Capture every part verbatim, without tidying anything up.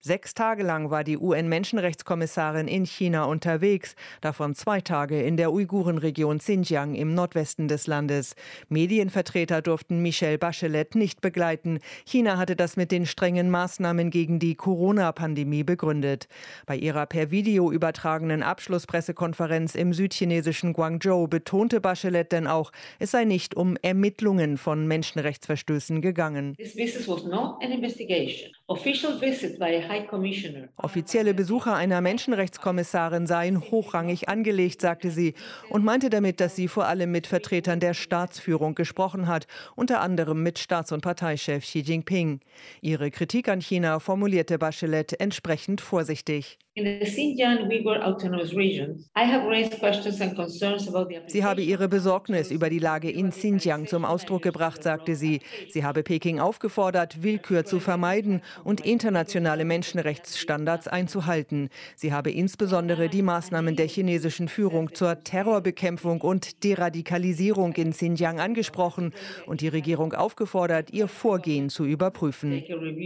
Sechs Tage lang war die U N-Menschenrechtskommissarin in China unterwegs, davon zwei Tage in der Uigurenregion Xinjiang im Nordwesten des Landes. Medienvertreter durften Michelle Bachelet nicht begleiten. China hatte das mit den strengen Maßnahmen gegen die Corona-Pandemie begründet. Bei ihrer per Video übertragenen Abschlusspressekonferenz im südchinesischen Guangzhou betonte Bachelet denn auch, es sei nicht um Ermittlungen von Menschenrechtsverstößen gegangen. This visit was not an investigation. Official visit by a High Commissioner. Offizielle Besuche einer Menschenrechtskommissarin seien hochrangig angelegt, sagte sie, und meinte damit, dass sie vor allem mit Vertretern der Staatsführung gesprochen hat, unter anderem mit Staats- und Parteichef Xi Jinping. Ihre Kritik an China formulierte Bachelet entsprechend vorsichtig. In the Xinjiang Uyghur Autonomous Region, I have raised questions and concerns about the Sie habe ihre Besorgnis über die Lage in Xinjiang zum Ausdruck gebracht, sagte sie. Sie habe Peking aufgefordert, Willkür zu vermeiden und internationale Menschenrechtsstandards einzuhalten. Sie habe insbesondere die Maßnahmen der chinesischen Führung zur Terrorbekämpfung und Deradikalisierung in Xinjiang angesprochen und die Regierung aufgefordert, ihr Vorgehen zu überprüfen.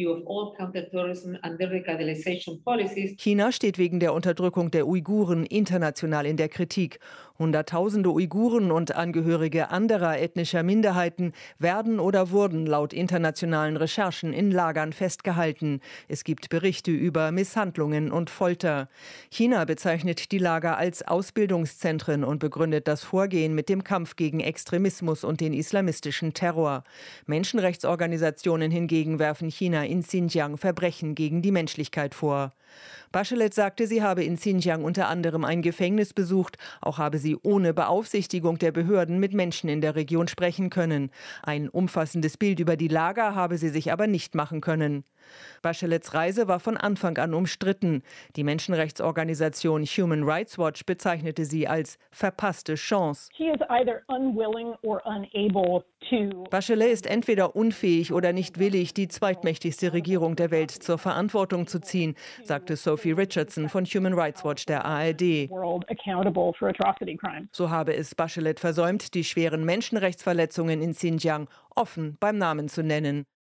China steht wegen der Unterdrückung der Uiguren international in der Kritik. Hunderttausende Uiguren und Angehörige anderer ethnischer Minderheiten werden oder wurden laut internationalen Recherchen in Lagern festgehalten. Es gibt Berichte über Misshandlungen und Folter. China bezeichnet die Lager als Ausbildungszentren und begründet das Vorgehen mit dem Kampf gegen Extremismus und den islamistischen Terror. Menschenrechtsorganisationen hingegen werfen China in Xinjiang Verbrechen gegen die Menschlichkeit vor. Bachelet sagte, sie habe in Xinjiang unter anderem ein Gefängnis besucht. Auch habe sie ohne Beaufsichtigung der Behörden mit Menschen in der Region sprechen können. Ein umfassendes Bild über die Lager habe sie sich aber nicht machen können. Bachelets Reise war von Anfang an umstritten. Die Menschenrechtsorganisation Human Rights Watch bezeichnete sie als verpasste Chance. Bachelet ist entweder unfähig oder nicht willig, die zweitmächtigste Regierung der Welt zur Verantwortung zu ziehen, sagte Sophie Richardson von Human Rights Watch der A R D. So habe es Bachelet versäumt, die schweren Menschenrechtsverletzungen in Xinjiang offen beim Namen zu nennen.